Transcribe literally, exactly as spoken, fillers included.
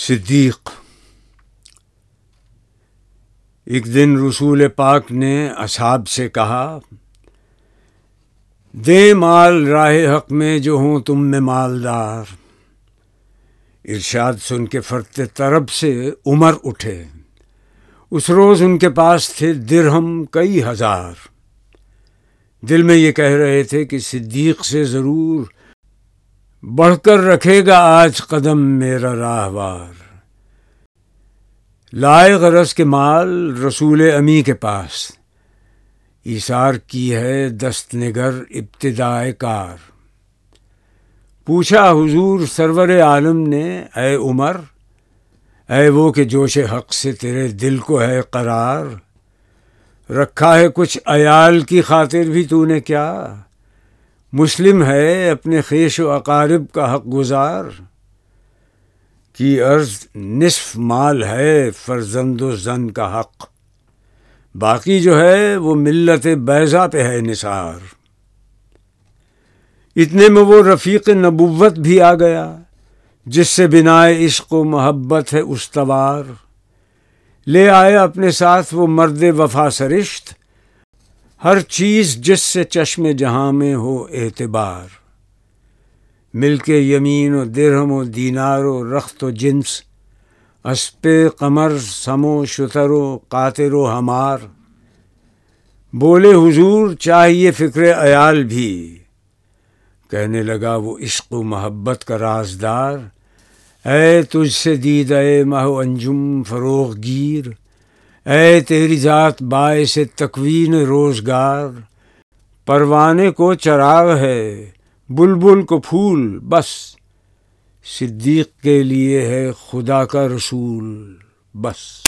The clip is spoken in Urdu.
صدیق۔ ایک دن رسول پاک نے اصحاب سے کہا، دے مال راہ حق میں جو ہوں تم میں مالدار۔ ارشاد سن کے فرتے طرب سے عمر اٹھے۔ اس روز ان کے پاس تھے درہم کئی ہزار۔ دل میں یہ کہہ رہے تھے کہ صدیق سے ضرور بڑھ کر رکھے گا آج قدم میرا راہوار۔ لائے غرض کے مال رسول امی کے پاس، ایثار کی ہے دست نگر ابتدائے کار۔ پوچھا حضور سرور عالم نے، اے عمر، اے وہ کہ جوش حق سے تیرے دل کو ہے قرار، رکھا ہے کچھ عیال کی خاطر بھی تو نے کیا؟ مسلم ہے اپنے خیش و اقارب کا حق گزار۔ کی عرض نصف مال ہے فرزند و زن کا حق، باقی جو ہے وہ ملت بیضا پہ ہے نثار۔ اتنے میں وہ رفیق نبوت بھی آ گیا، جس سے بنائے عشق و محبت ہے استوار۔ لے آئے اپنے ساتھ وہ مرد وفا سرشت، ہر چیز جس سے چشم جہاں میں ہو اعتبار۔ مل کے یمین و درہم و دینار و رخت و جنس، اسپِ قمر سم و شتر و قاطر و ہمار۔ بولے حضور چاہیے فکر عیال بھی، کہنے لگا وہ عشق و محبت کا رازدار، اے تجھ سے دیدہ مہ و انجم فروغ گیر، اے تیری ذات باعث تکوین روزگار۔ پروانے کو چراغ ہے بلبل کو پھول، بس صدیق کے لیے ہے خدا کا رسول بس۔